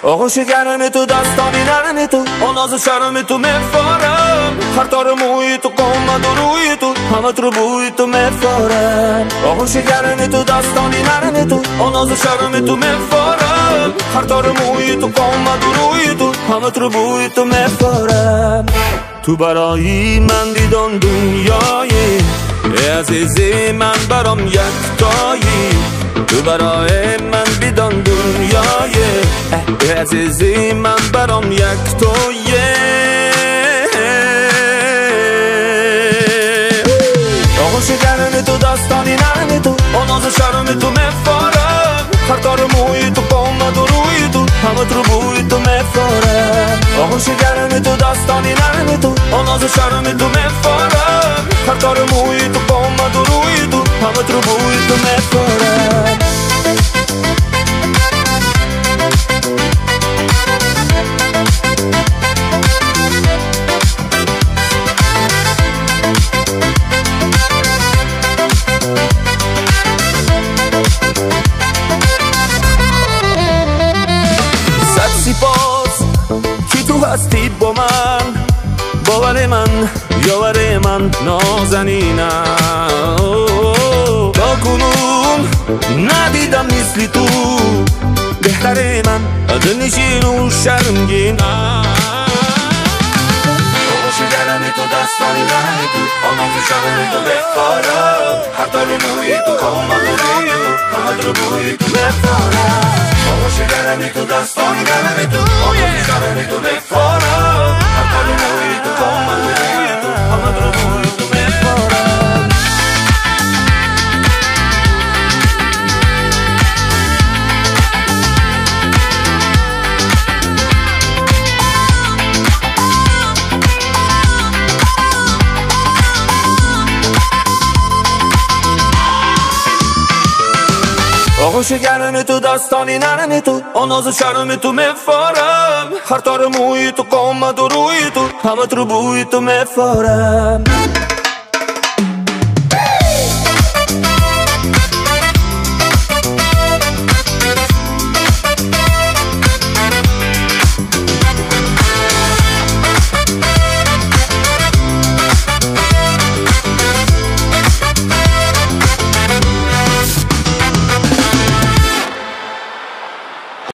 آغوش گرم تو، دستانی نرم تو، آن ناز شرم تو میفارم. هر تار موی تو، قامت و روی تو، همت رو بوی تو میفارم. آغوش گرم تو، دستانی نرم تو، آن ناز شرم تو میفارم. هر تار موی تو، قامت و روی تو، همت رو بوی تو میفارم. تو برای من دیدن دنیایی، ای عزیزی من برام یکتایی. تو برای من دیدن دنیایی، ای عزیزی من برام یکتایی. آغوش گرم تو، دستانی نرم تو، آن ناز شرم تو میفارم. هر تار موی تو، قامت و روی تو، همت رو بوی تو میفارم. آغوش گرم تو، دستانی نرم تو، آن ناز شرم تو میفارم. هر تار موی تو، قامت و روی تو، همت رو بوی تو میفارم. کی تو هستی با من، باور من یاور من نازنینم. تا کنون ندیدم مثل تو، بهتر من دلنشین و شرمگینم. آغوش گرم تو، دستانی نرم تو، آن ناز شرم تو میفارم. هر تار موی تو، قامت و روی تو، همت رو بوی تو میفارم. آغوش گرم تو، دستانی نرم تو، آن ناز شرم تو میفارم. هر تار موی تو، قامت و روی تو، همت رو بوی تو میفارم. آغوش گرم تو، دستانی نرم تو، آن ناز شرم تو میفارم. هر تار موی تو، قامت و روی تو، همت رو بوی تو میفارم.